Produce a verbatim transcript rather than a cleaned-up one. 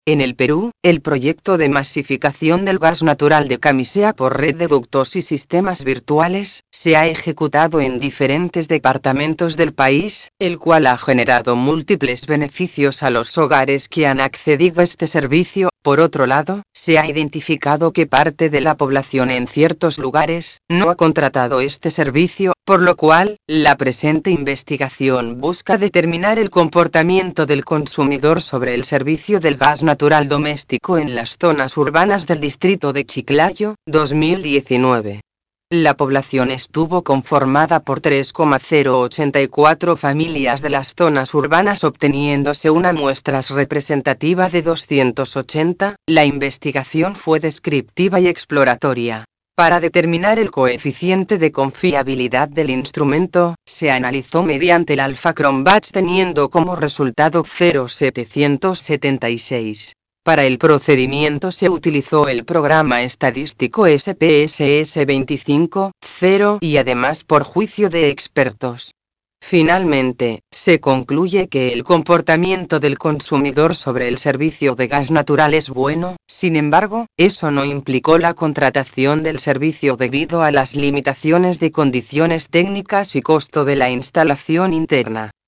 En el Perú, el proyecto de masificación del gas natural de Camisea por red de ductos y sistemas virtuales, se ha ejecutado en diferentes departamentos del país, el cual ha generado múltiples beneficios a los hogares que han accedido a este servicio. Por otro lado, se ha identificado que parte de la población en ciertos lugares no ha contratado este servicio, por lo cual, la presente investigación busca determinar el comportamiento del consumidor sobre el servicio del gas natural doméstico en las zonas urbanas del distrito de Chiclayo, dos mil diecinueve. La población estuvo conformada por tres coma cero ochenta y cuatro familias de las zonas urbanas, obteniéndose una muestra representativa de doscientos ochenta. La investigación fue descriptiva y exploratoria. Para determinar el coeficiente de confiabilidad del instrumento, se analizó mediante el Alpha Cronbach teniendo como resultado cero coma setecientos setenta y seis. Para el procedimiento se utilizó el programa estadístico S P S S veinticinco punto cero y además por juicio de expertos. Finalmente, se concluye que el comportamiento del consumidor sobre el servicio de gas natural es bueno. Sin embargo, eso no implicó la contratación del servicio debido a las limitaciones de condiciones técnicas y costo de la instalación interna.